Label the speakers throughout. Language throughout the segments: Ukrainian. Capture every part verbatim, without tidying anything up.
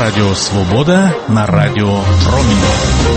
Speaker 1: Радіо Свобода на Радіо Промінь.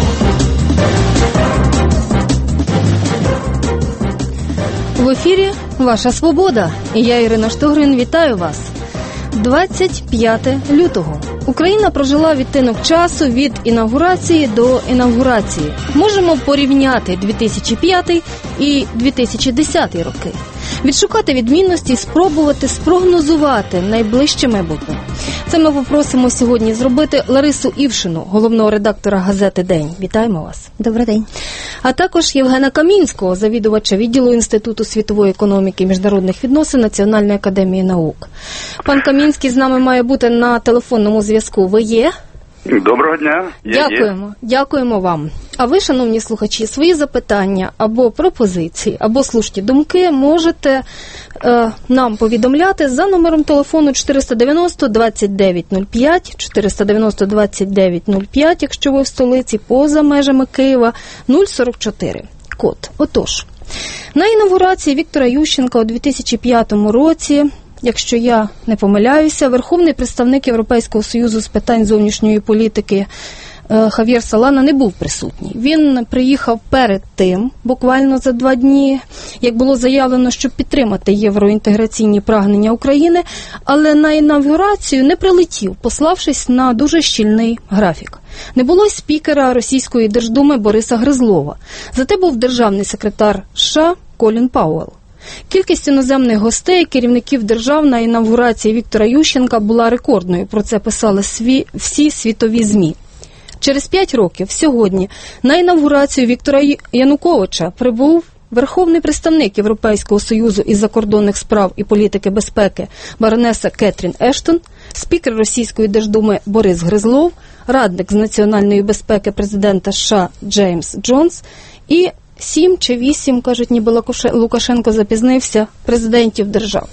Speaker 2: В ефірі «Ваша Свобода». І я, Ірина Штогрин, вітаю вас. двадцять п'яте лютого. Україна прожила відтинок часу від інавгурації до інавгурації. Можемо порівняти дві тисячі п'ятий і дві тисячі десятий роки. Відшукати відмінності і спробувати спрогнозувати найближче майбутнє. Це ми попросимо сьогодні зробити Ларису Івшину, головного редактора газети «День». Вітаємо вас.
Speaker 3: Добрий день.
Speaker 2: А також Євгена Камінського, завідувача відділу Інституту світової економіки і міжнародних відносин Національної академії наук. Пан Камінський з нами має бути на телефонному зв'язку. Ви є?
Speaker 4: Доброго дня. Я
Speaker 2: Дякуємо.
Speaker 4: Є.
Speaker 2: Дякуємо вам. А ви, шановні слухачі, свої запитання або пропозиції, або слушні думки можете е, нам повідомляти за номером телефону чотириста дев'яносто двадцять дев'ять нуль п'ять, чотириста дев'яносто двадцять дев'ять нуль п'ять, якщо ви в столиці, поза межами Києва, нуль сорок чотири, код. Отож, на інавгурації Віктора Ющенка у дві тисячі п'ятому році, якщо я не помиляюся, верховний представник Європейського Союзу з питань зовнішньої політики Хав'єр Солана не був присутній. Він приїхав перед тим, буквально за два дні, як було заявлено, щоб підтримати євроінтеграційні прагнення України, але на інавгурацію не прилетів, пославшись на дуже щільний графік. Не було спікера Російської Держдуми Бориса Гризлова. Зате був державний секретар США Колін Пауелл. Кількість іноземних гостей, керівників держав на інавгурації Віктора Ющенка була рекордною. Про це писали сві... всі світові ЗМІ. Через п'ять років, сьогодні, на інавгурацію Віктора Януковича прибув верховний представник Європейського Союзу із закордонних справ і політики безпеки баронеса Кетрін Ештон, спікер Російської Держдуми Борис Гризлов, радник з національної безпеки президента США Джеймс Джонс і сім чи вісім, кажуть, ніби Лукашенко запізнився, президентів держав.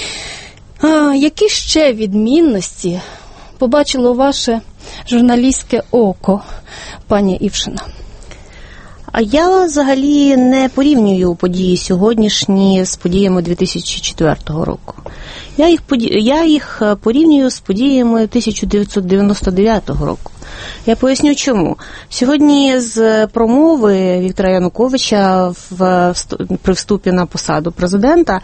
Speaker 2: А, які ще відмінності побачило ваше журналістське око, пані Івшина?
Speaker 3: А я взагалі не порівнюю події сьогоднішні з подіями дві тисячі четвертого року. Я їх, я їх порівнюю з подіями тисяча дев'ятсот дев'яносто дев'ятого року. Я поясню чому. Сьогодні з промови Віктора Януковича в, при вступі на посаду президента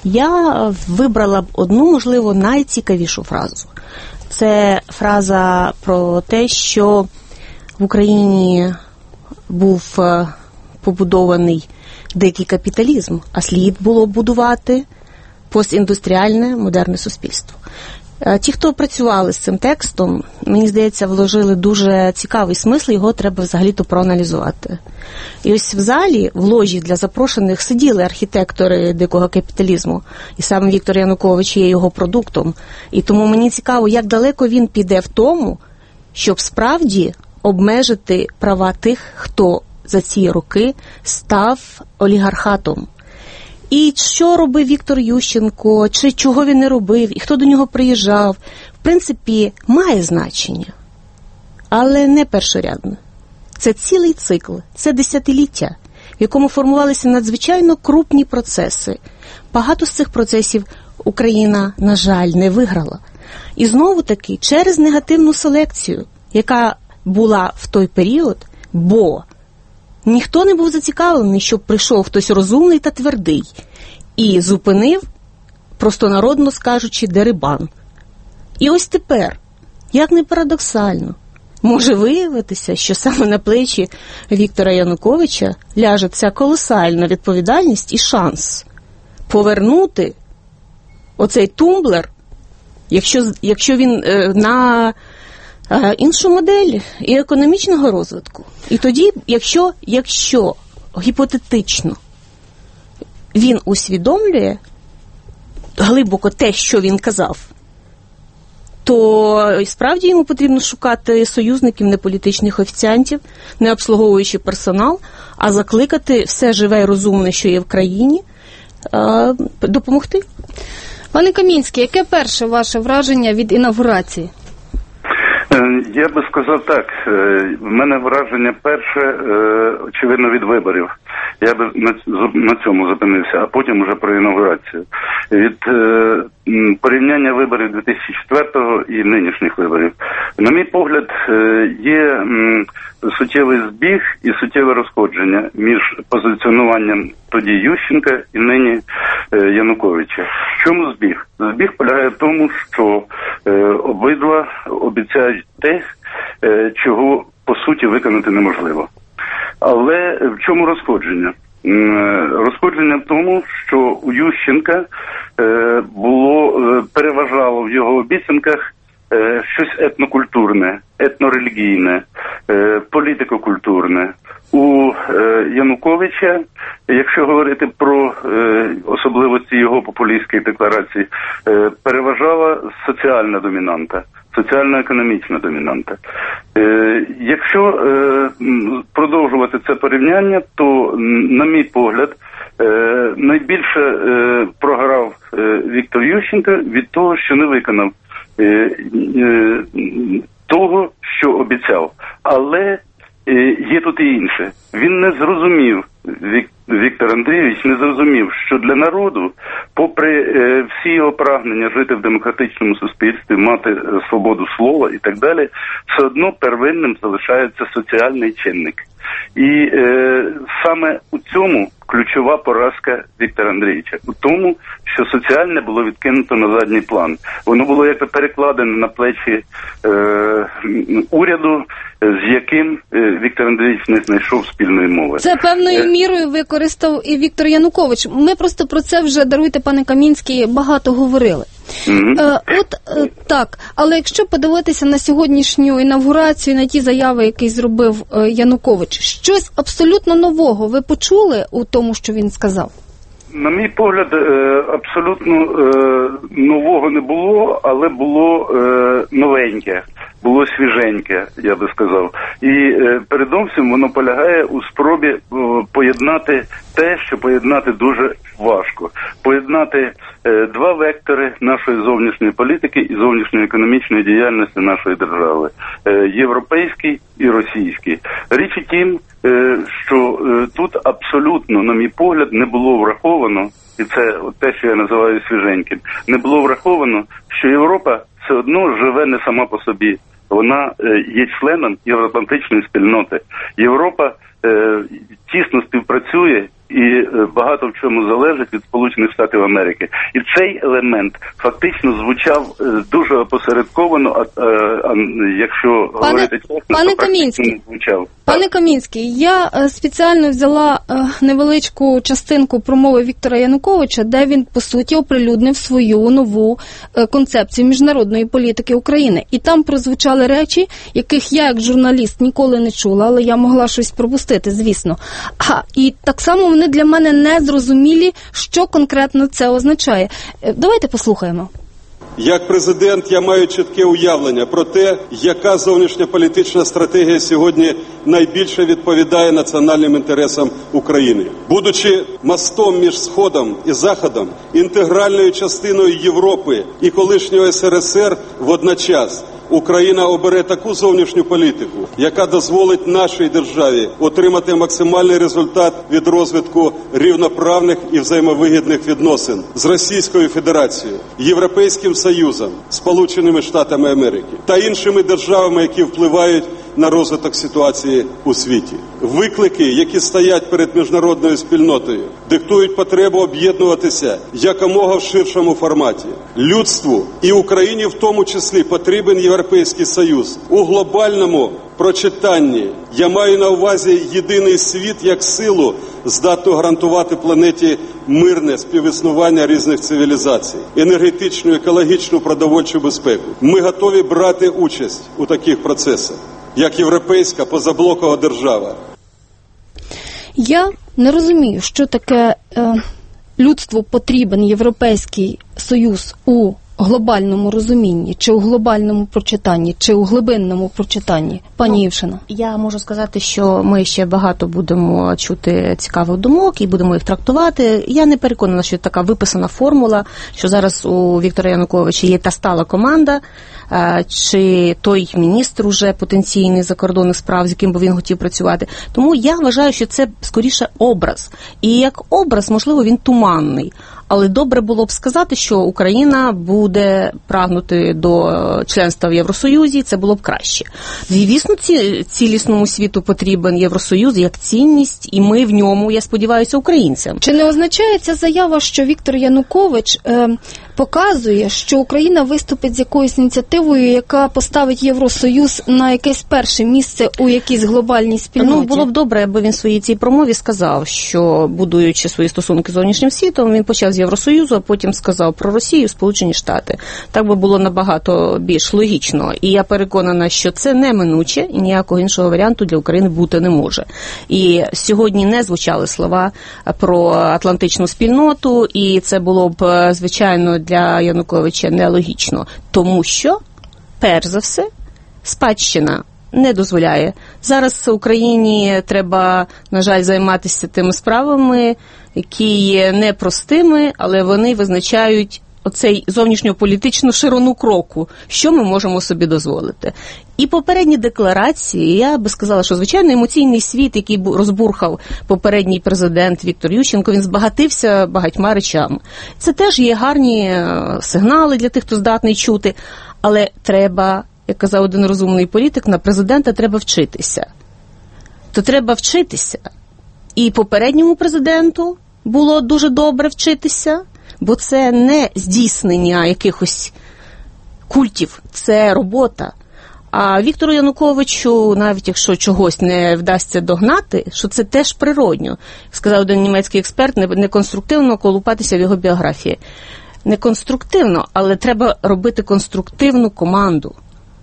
Speaker 3: я вибрала б одну, можливо, найцікавішу фразу. Це фраза про те, що в Україні був побудований дикий капіталізм, а слід було будувати постіндустріальне модерне суспільство. Ті, хто працювали з цим текстом, мені здається, вложили дуже цікавий смисл, його треба взагалі-то проаналізувати. І ось в залі, в ложі для запрошених сиділи архітектори дикого капіталізму, і саме Віктор Янукович є його продуктом. І тому мені цікаво, як далеко він піде в тому, щоб справді обмежити права тих, хто за ці роки став олігархатом. І що робив Віктор Ющенко, чи чого він не робив, і хто до нього приїжджав, в принципі, має значення, але не першорядне. Це цілий цикл, це десятиліття, в якому формувалися надзвичайно крупні процеси. Багато з цих процесів Україна, на жаль, не виграла. І знову-таки через негативну селекцію, яка була в той період, бо ніхто не був зацікавлений, щоб прийшов хтось розумний та твердий і зупинив, простонародно скажучи, дерибан. І ось тепер, як не парадоксально, може виявитися, що саме на плечі Віктора Януковича ляже ця колосальна відповідальність і шанс повернути оцей тумблер, якщо, якщо він е, на іншу модель і економічного розвитку. І тоді, якщо, якщо гіпотетично він усвідомлює глибоко те, що він казав, то справді йому потрібно шукати союзників, не політичних офіціантів, не обслуговуючи персонал, а закликати все живе і розумне, що є в країні, допомогти.
Speaker 2: Пане Камінський, яке перше ваше враження від інавгурації?
Speaker 4: Я би сказав так, в мене враження перше, очевидно, від виборів. Я би на цьому зупинився, а потім уже про інавгурацію. Від порівняння виборів дві тисячі четвертого і нинішніх виборів. На мій погляд, є суттєвий збіг і суттєве розходження між позиціонуванням тоді Ющенка і нині Януковича. В чому збіг? Збіг полягає в тому, що обидва обіцяють те, чого по суті виконати неможливо. Але в чому розходження? Розходження в тому, що у Ющенка було, переважало в його обіцянках щось етнокультурне, етнорелігійне, політико-культурне. У Януковича, якщо говорити про особливості його популістської декларації, переважала соціальна домінанта, соціально-економічна домінанта. Якщо продовжувати це порівняння, то, на мій погляд, найбільше програв Віктор Ющенко від того, що не виконав того, що обіцяв. Але є тут і інше. Він не зрозумів, Віктор Андрійович не зрозумів, що для народу, попри всі його прагнення жити в демократичному суспільстві, мати свободу слова і так далі, все одно первинним залишається соціальний чинник. І е, саме у цьому ключова поразка Віктора Андрійовича. У тому, що соціальне було відкинуто на задній план. Воно було якби перекладене на плечі е, уряду, з яким е, Віктор Андрійович не знайшов спільної мови.
Speaker 2: Це певною е... мірою використав і Віктор Янукович. Ми просто про це вже, даруйте, пане Камінський, багато говорили. Mm-hmm. Е, от е, так, але якщо подивитися на сьогоднішню інавгурацію, на ті заяви, які зробив е, Янукович, щось абсолютно нового ви почули у тому, що він сказав?
Speaker 4: На мій погляд, е, абсолютно е, нового не було, але було е, новеньке, було свіженьке, я би сказав. І е, передовсім воно полягає у спробі е, поєднати те, що поєднати дуже важко. Поєднати е, два вектори нашої зовнішньої політики і зовнішньої економічної діяльності нашої держави. Е, європейський і російський. Річ у тім, е, що е, тут абсолютно, на мій погляд, не було враховано, і це те, що я називаю свіженьким, не було враховано, що Європа все одно живе не сама по собі. Вона е, є членом євроатлантичної спільноти. Європа е, тісно співпрацює і е, багато в чому залежить від Сполучених Штатів Америки. І цей елемент фактично звучав е, дуже опосередковано, а, е, а якщо
Speaker 2: пане,
Speaker 4: говорити чесно,
Speaker 2: пане
Speaker 4: то
Speaker 2: Камінський,
Speaker 4: не звучав.
Speaker 2: Пане Камінський, я е, спеціально взяла е, невеличку частинку промови Віктора Януковича, де він, по суті, оприлюднив свою нову е, концепцію міжнародної політики України. І там прозвучали речі, яких я, як журналіст, ніколи не чула, але я могла щось пропустити, звісно. А, і так само вони для мене не зрозумілі, що конкретно це означає. Е, давайте послухаємо.
Speaker 5: Як президент я маю чітке уявлення про те, яка зовнішньополітична стратегія сьогодні найбільше відповідає національним інтересам України. Будучи мостом між Сходом і Заходом, інтегральною частиною Європи і колишнього ес ер ес ер водночас, Україна обере таку зовнішню політику, яка дозволить нашій державі отримати максимальний результат від розвитку рівноправних і взаємовигідних відносин з Російською Федерацією, Європейським Союзом, Сполученими Штатами Америки та іншими державами, які впливають на розвиток ситуації у світі. Виклики, які стоять перед міжнародною спільнотою, диктують потребу об'єднуватися якомога в ширшому форматі. Людству і Україні в тому числі потрібен Європейський Союз. У глобальному прочитанні я маю на увазі єдиний світ як силу, здатну гарантувати планеті мирне співіснування різних цивілізацій, енергетичну, екологічну, продовольчу безпеку. Ми готові брати участь у таких процесах, як європейська позаблокова держава.
Speaker 2: Я не розумію, що таке е, людству потрібен Європейський Союз у глобальному розумінні, чи у глобальному прочитанні, чи у глибинному прочитанні. Пані Євшина.
Speaker 3: Я можу сказати, що ми ще багато будемо чути цікавих думок і будемо їх трактувати. Я не переконана, що така виписана формула, що зараз у Віктора Януковича є та стала команда, чи той міністр уже потенційний закордонних справ, з яким би він хотів працювати. Тому я вважаю, що це скоріше образ. І як образ, можливо, він туманний. Але добре було б сказати, що Україна буде прагнути до членства в Євросоюзі, це було б краще. Звісно, ці, цілісному світу потрібен Євросоюз як цінність, і ми в ньому, я сподіваюся, українцям.
Speaker 2: Чи не означає ця заява, що Віктор Янукович е, показує, що Україна виступить з якоюсь ініціативою, яка поставить Євросоюз на якесь перше місце у якійсь глобальній спільноті?
Speaker 3: Ну, було б добре, аби він в своїй цій промові сказав, що, будуючи свої стосунки з зовнішнім світом, він почав з Євросоюзу, а потім сказав про Росію, Сполучені Штати. Так би було набагато більш логічно. І я переконана, що це неминуче, і ніякого іншого варіанту для України бути не може. І сьогодні не звучали слова про атлантичну спільноту, і це було б, звичайно, для Януковича нелогічно. Тому що, перш за все, спадщина не дозволяє. Зараз Україні треба, на жаль, займатися тими справами, які є непростими, але вони визначають оцей зовнішньополітичну ширину кроку, що ми можемо собі дозволити. І попередні декларації, я би сказала, що, звичайно, емоційний світ, який розбурхав попередній президент Віктор Ющенко, він збагатився багатьма речами. Це теж є гарні сигнали для тих, хто здатний чути, але треба, як казав один розумний політик, на президента треба вчитися. То треба вчитися. І попередньому президенту було дуже добре вчитися, бо це не здійснення якихось культів, це робота. А Віктору Януковичу, навіть якщо чогось не вдасться догнати, що це теж природньо. Сказав один німецький експерт, не конструктивно колупатися в його біографії. Не конструктивно, але треба робити конструктивну команду.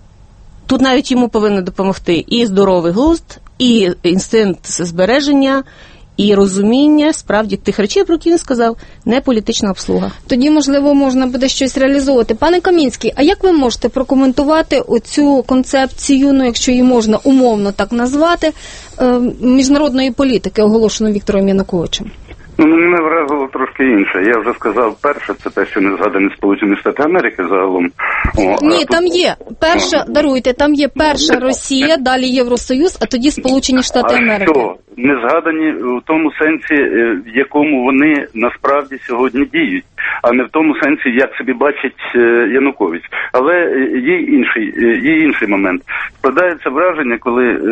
Speaker 3: Тут навіть йому повинно допомогти і здоровий глузд, і інстинкт збереження, і розуміння, справді, тих речей, про які він сказав, не політична обслуга.
Speaker 2: Тоді, можливо, можна буде щось реалізовувати. Пане Камінський, а як ви можете прокоментувати оцю концепцію, ну, якщо її можна умовно так назвати, міжнародної політики, оголошеної Віктором Януковичем?
Speaker 4: Ну, мене вразило трошки інше. Я вже сказав перше, це те, що не згадані Сполучені Штати Америки загалом. О,
Speaker 2: Ні,
Speaker 4: тут...
Speaker 2: там є перша, даруйте, там є перша Росія, далі Євросоюз, а тоді Сполучені Штати Америки.
Speaker 4: А що? Не згадані в тому сенсі, в якому вони насправді сьогодні діють, а не в тому сенсі, як собі бачить Янукович. Але є інший, є інший момент. Складається враження, коли е,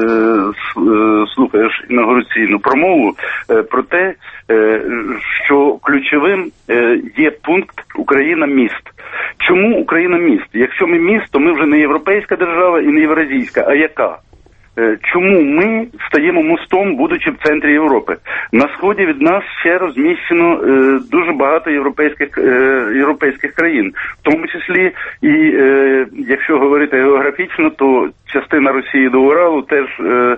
Speaker 4: слухаєш інаугураційну промову е, про те, е, що ключовим е, є пункт «Україна-міст». Чому Україна-міст? Якщо ми міст, то ми вже не європейська держава і не євразійська, а яка? Чому ми стаємо мостом, будучи в центрі Європи? На сході від нас ще розміщено е, дуже багато європейських е, європейських країн, в тому числі і, е, якщо говорити географічно, то частина Росії до Уралу теж е,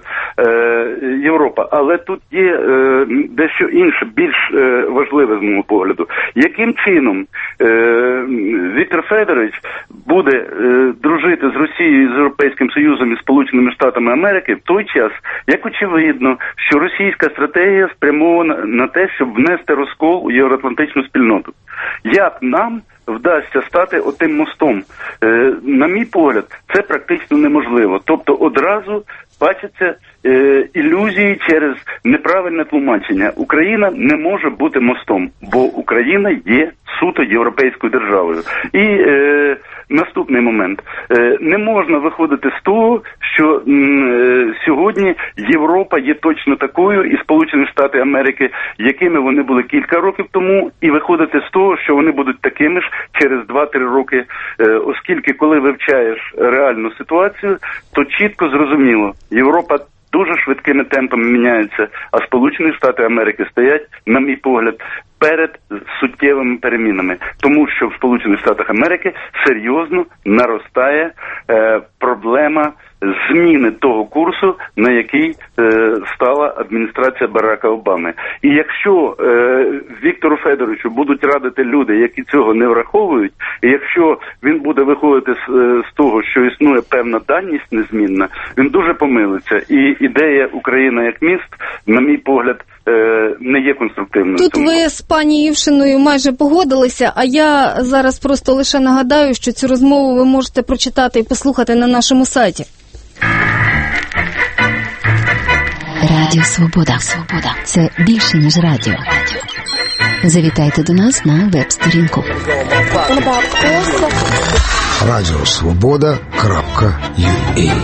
Speaker 4: е, Європа. Але тут є е, дещо інше, більш е, важливе, з мого погляду. Яким чином е, Віктор Федорович буде е, дружити з Росією, з Європейським Союзом і Сполученими Штатами Америки в той час, як очевидно, що російська стратегія спрямована на те, щоб внести розкол у євроатлантичну спільноту. Як нам вдасться стати отим мостом? Е, на мій погляд, це практично неможливо. Тобто одразу бачаться е, ілюзії через неправильне тлумачення. Україна не може бути мостом, бо Україна є суто європейською державою. І е, наступний момент. Е, не можна виходити з того, що м, сьогодні Європа є точно такою, і Сполучені Штати Америки, якими вони були кілька років тому, і виходити з того, що вони будуть такими ж через два-три роки, е, оскільки коли вивчаєш реальну ситуацію, то чітко зрозуміло, Європа дуже швидкими темпами міняється, а Сполучені Штати Америки стоять, на мій погляд, перед суттєвими перемінами. Тому що в Сполучених Штатах Америки серйозно наростає е, проблема зміни того курсу, на який е, стала адміністрація Барака Обами. І якщо е, Віктору Федоровичу будуть радити люди, які цього не враховують, і якщо він буде виходити з, з того, що існує певна даність незмінна, він дуже помилиться. І ідея Україна як міст, на мій погляд, е, не є конструктивною.
Speaker 2: Тут ви з пані Івшиною майже погодилися, а я зараз просто лише нагадаю, що цю розмову ви можете прочитати і послухати на нашому сайті.
Speaker 6: Радіо Свобода. Свобода. Це більше, ніж радіо. Радіо. Завітайте до нас на веб-сторінку.
Speaker 7: радіо свобода крапка ю а.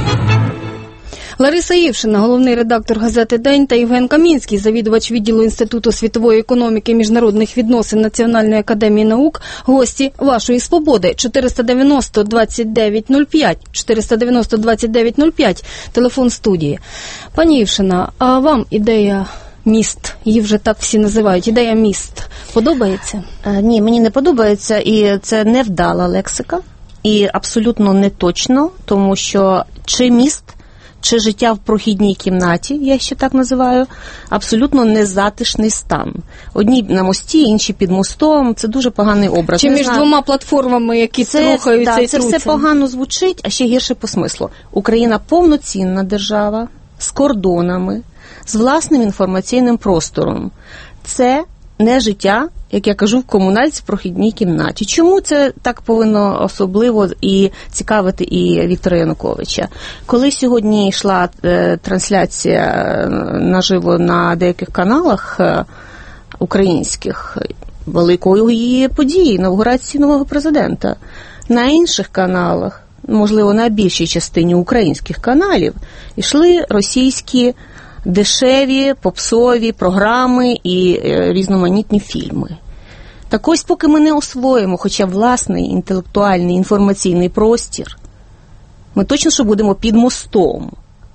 Speaker 2: Лариса Івшина, головний редактор газети «День», та Євген Камінський, завідувач відділу Інституту світової економіки і міжнародних відносин Національної академії наук, гості вашої свободи. чотириста дев'яносто двадцять дев'ять нуль п'ять, чотириста дев'яносто двадцять дев'ять нуль п'ять, телефон студії. Пані Івшина, а вам ідея міст, її вже так всі називають, ідея міст, подобається?
Speaker 3: Ні, мені не подобається, і це невдала лексика, і абсолютно не точно, тому що чи міст, чи життя в прохідній кімнаті, я ще так називаю, абсолютно незатишний стан. Одні на мості, інші під мостом. Це дуже поганий образ.
Speaker 2: Чи між двома платформами, які
Speaker 3: це,
Speaker 2: трухаються
Speaker 3: да,
Speaker 2: і
Speaker 3: це
Speaker 2: труться?
Speaker 3: все погано звучить, а ще гірше по смислу. Україна повноцінна держава, з кордонами, з власним інформаційним простором. Це не життя, як я кажу, в комунальці в прохідній кімнаті. Чому це так повинно особливо і цікавити і Віктора Януковича? Коли сьогодні йшла е, трансляція наживо на деяких каналах е, українських, великої події, інавгурації нового президента, на інших каналах, можливо, на більшій частині українських каналів, йшли російські дешеві, попсові програми і е, різноманітні фільми. Так ось, поки ми не освоїмо хоча б власний інтелектуальний інформаційний простір, ми точно, що будемо під мостом.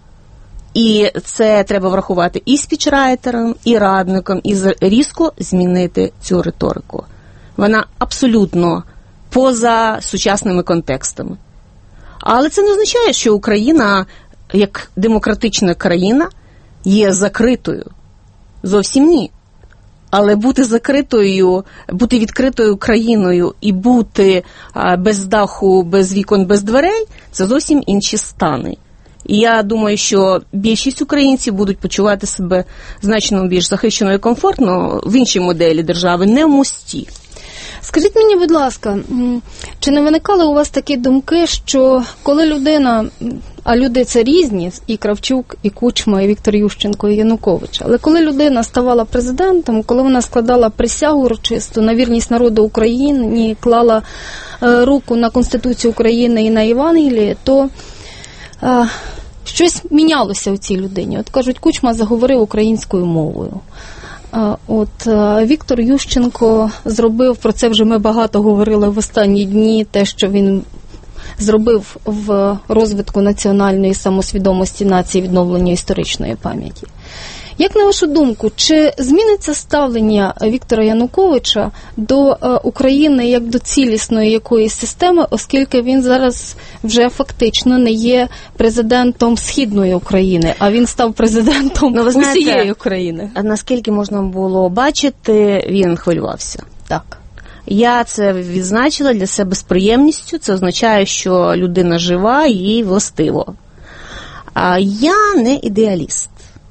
Speaker 3: І це треба врахувати і спічрайтерам, і радникам, і різко змінити цю риторику. Вона абсолютно поза сучасними контекстами. Але це не означає, що Україна, як демократична країна, є закритою. Зовсім ні. Але бути закритою, бути відкритою країною і бути без даху, без вікон, без дверей – це зовсім інші стани. І я думаю, що більшість українців будуть почувати себе значно більш захищено і комфортно в іншій моделі держави, не в мості.
Speaker 2: Скажіть мені, будь ласка, чи не виникали у вас такі думки, що коли людина, а люди це різні, і Кравчук, і Кучма, і Віктор Ющенко, і Янукович, але коли людина ставала президентом, коли вона складала присягу урочисту на вірність народу України, клала е, руку на Конституцію України і на Євангеліє, то е, щось мінялося у цій людині. От кажуть, Кучма заговорив українською мовою. От Віктор Ющенко зробив, про це вже ми багато говорили в останні дні, те, що він зробив в розвитку національної самосвідомості нації, відновлення історичної пам'яті. Як на вашу думку, чи зміниться ставлення Віктора Януковича до України як до цілісної якоїсь системи, оскільки він зараз вже фактично не є президентом Східної України, а він став президентом ну, знаєте, усієї України?
Speaker 3: А наскільки можна було бачити, він хвилювався.
Speaker 2: Так.
Speaker 3: Я це відзначила для себе з приємністю. Це означає, що людина жива, їй властиво. А я не ідеаліст.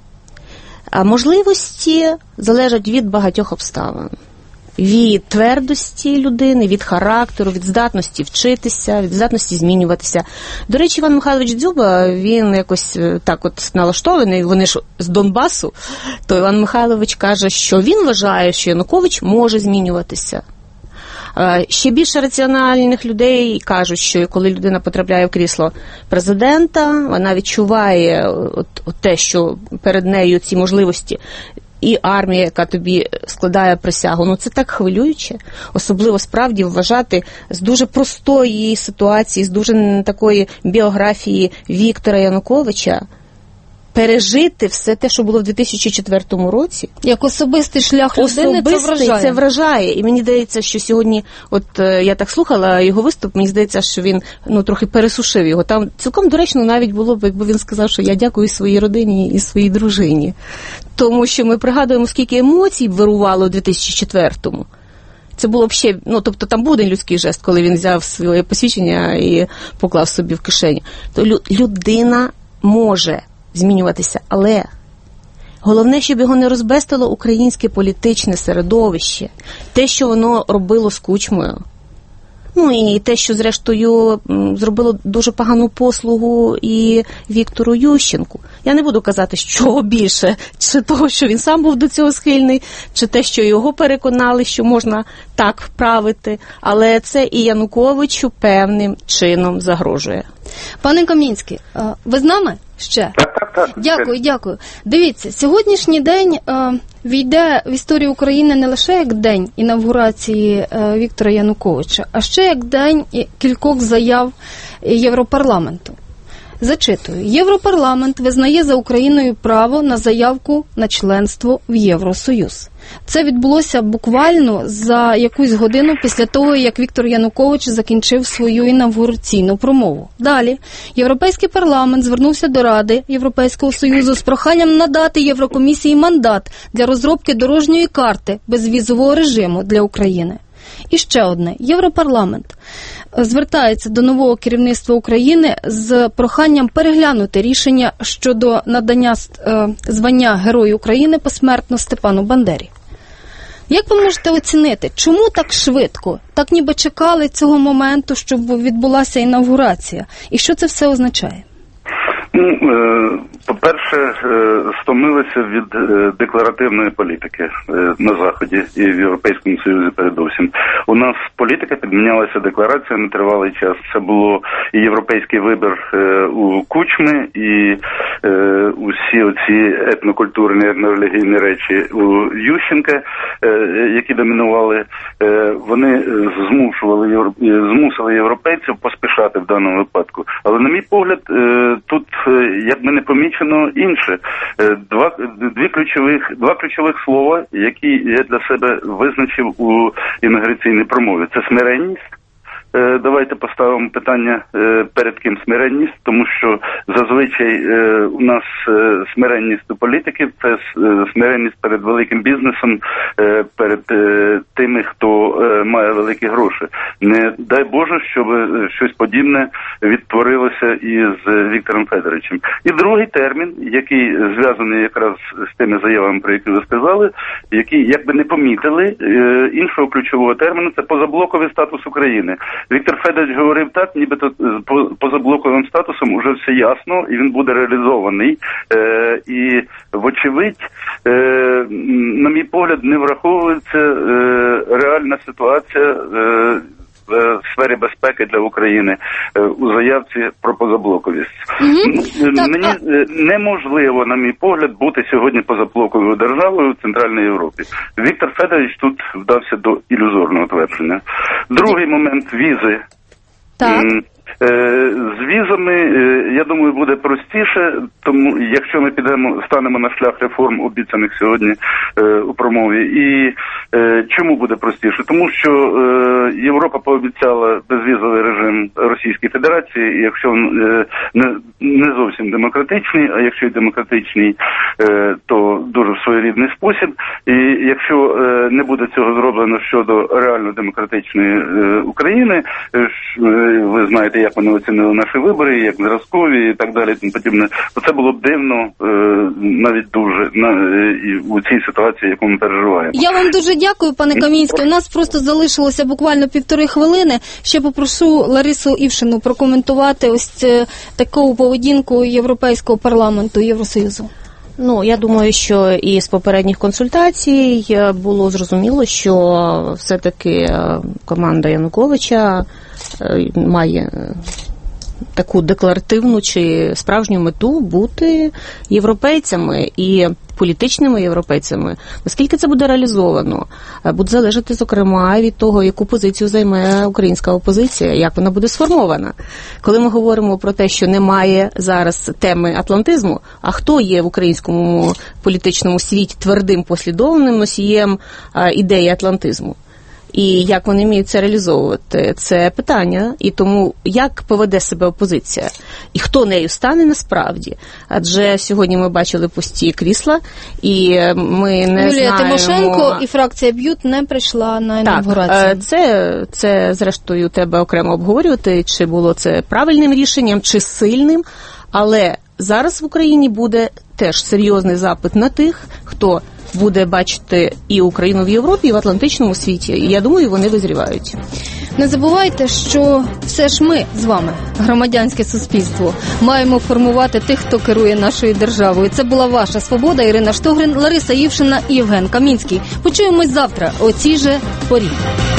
Speaker 3: А можливості залежать від багатьох обставин. Від твердості людини, від характеру, від здатності вчитися, від здатності змінюватися. До речі, Іван Михайлович Дзюба, він якось так от налаштований, вони ж з Донбасу, то Іван Михайлович каже, що він вважає, що Янукович може змінюватися. Ще більше раціональних людей кажуть, що коли людина потрапляє в крісло президента, вона відчуває от, от те, що перед нею ці можливості, і армія, яка тобі складає присягу, ну це так хвилююче. Особливо справді вважати з дуже простої ситуації, з дуже такої біографії Віктора Януковича, пережити все те, що було в дві тисячі четвертому році.
Speaker 2: Як особистий шлях людини, це вражає.
Speaker 3: Це вражає. І мені здається, що сьогодні, от я так слухала його виступ, мені здається, що він ну, трохи пересушив його. Там цілком доречно навіть було б, якби він сказав, що я дякую своїй родині і своїй дружині. Тому що ми пригадуємо, скільки емоцій вирувало у дві тисячі четвертому. Це було б ще, ну, тобто там був один людський жест, коли він взяв своє посвідчення і поклав собі в кишеню. То людина може змінюватися, але головне, щоб його не розбестило українське політичне середовище, те, що воно робило з Кучмою. Ну і те, що зрештою зробило дуже погану послугу і Віктору Ющенку. Я не буду казати, що більше, чи того, що він сам був до цього схильний, чи те, що його переконали, що можна так правити, але це і Януковичу певним чином загрожує.
Speaker 2: Пане Камінський, ви з нами ще?
Speaker 4: Так, так, так.
Speaker 2: Дякую, дякую. Дивіться, сьогоднішній день е, війде в історію України не лише як день інавгурації е, Віктора Януковича, а ще як день кількох заяв Європарламенту. Зачитую. Європарламент визнає за Україною право на заявку на членство в Євросоюз. Це відбулося буквально за якусь годину після того, як Віктор Янукович закінчив свою інавгураційну промову. Далі, Європейський парламент звернувся до Ради Європейського Союзу з проханням надати Єврокомісії мандат для розробки дорожньої карти безвізового режиму для України. І ще одне. Європарламент звертається до нового керівництва України з проханням переглянути рішення щодо надання звання Герою України посмертно Степану Бандері. Як ви можете оцінити, чому так швидко, так ніби чекали цього моменту, щоб відбулася інавгурація? І що це все означає?
Speaker 4: Ну, по-перше, стомилися від декларативної політики на Заході і в Європейському Союзі передовсім. У нас політика підмінялася деклараціями тривалий час. Це було і європейський вибір у Кучми, і усі оці етнокультурні, етнорелігійні речі у Ющенка, які домінували. Вони змушували, змусили європейців поспішати в даному випадку. Але, на мій погляд, тут як би не помічено інше. Два, дві ключових, два ключових слова, які я для себе визначив у інавгураційній промові. Це смиренність. Давайте поставимо питання, перед ким смиренність, тому що зазвичай у нас смиренність у політиків – це смиренність перед великим бізнесом, перед тими, хто має великі гроші. Не дай Боже, щоб щось подібне відтворилося із Віктором Федоровичем. І другий термін, який зв'язаний якраз з тими заявами, про які ви сказали, які, якби не помітили, іншого ключового терміну – це позаблоковий статус України. Віктор Федорович говорив так, нібито по позаблоковим статусом вже все ясно, і він буде реалізований. Е, і, вочевидь, е, на мій погляд, не враховується е, реальна ситуація е, в сфері безпеки для України е, у заявці про позаблоковість. Mm-hmm. Так, Мені а... неможливо, на мій погляд, бути сьогодні позаблоковою державою в Центральній Європі. Віктор Федорович тут вдався до ілюзорного твердження. Другий момент – візи.
Speaker 2: Так.
Speaker 4: З візами, я думаю, буде простіше, тому якщо ми підемо, станемо на шлях реформ, обіцяних сьогодні у промові. І чому буде простіше? Тому що Європа пообіцяла безвізовий режим Російській Федерації, і якщо він не, не зовсім демократичний, а якщо й демократичний, то дуже в своєрідний спосіб. І якщо не буде цього зроблено щодо реально демократичної України, ви знаєте, як вони оцінили наші вибори, як зразкові і так далі, і тому подібне, то це було б дивно е, навіть дуже на, е, у цій ситуації, яку ми переживаємо.
Speaker 2: Я вам дуже дякую, пане Камінський. У нас просто залишилося буквально півтори хвилини. Ще попрошу Ларису Івшину прокоментувати ось таку поведінку Європейського парламенту Євросоюзу.
Speaker 3: Ну, я думаю, що і з попередніх консультацій було зрозуміло, що все-таки команда Януковича має таку декларативну чи справжню мету бути європейцями і політичними європейцями. Наскільки це буде реалізовано, буде залежати, зокрема, від того, яку позицію займе українська опозиція, як вона буде сформована. Коли ми говоримо про те, що немає зараз теми атлантизму, а хто є в українському політичному світі твердим послідовним носієм ідеї атлантизму? І як вони вміють це реалізовувати, це питання. І тому, як поведе себе опозиція? І хто нею стане насправді? Адже сьогодні ми бачили пусті крісла, і ми не
Speaker 2: Юлія
Speaker 3: знаємо...
Speaker 2: Юлія Тимошенко і фракція «Б'ют» не прийшла на інавгурацію.
Speaker 3: Так, це, це, зрештою, треба окремо обговорювати, чи було це правильним рішенням, чи сильним. Але зараз в Україні буде теж серйозний запит на тих, хто буде бачити і Україну в Європі, і в Атлантичному світі. І я думаю, вони визрівають.
Speaker 2: Не забувайте, що все ж ми з вами, громадянське суспільство, маємо формувати тих, хто керує нашою державою. Це була ваша «Свобода». Ірина Штогрин, Лариса Івшина і Євген Камінський. Почуємось завтра о цій же порі.